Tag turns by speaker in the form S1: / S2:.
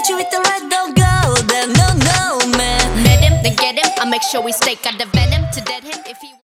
S1: hit you with the right, don't go there, no, no, man.
S2: Met him, then get him, I'll make sure we stake out the venom to dead him.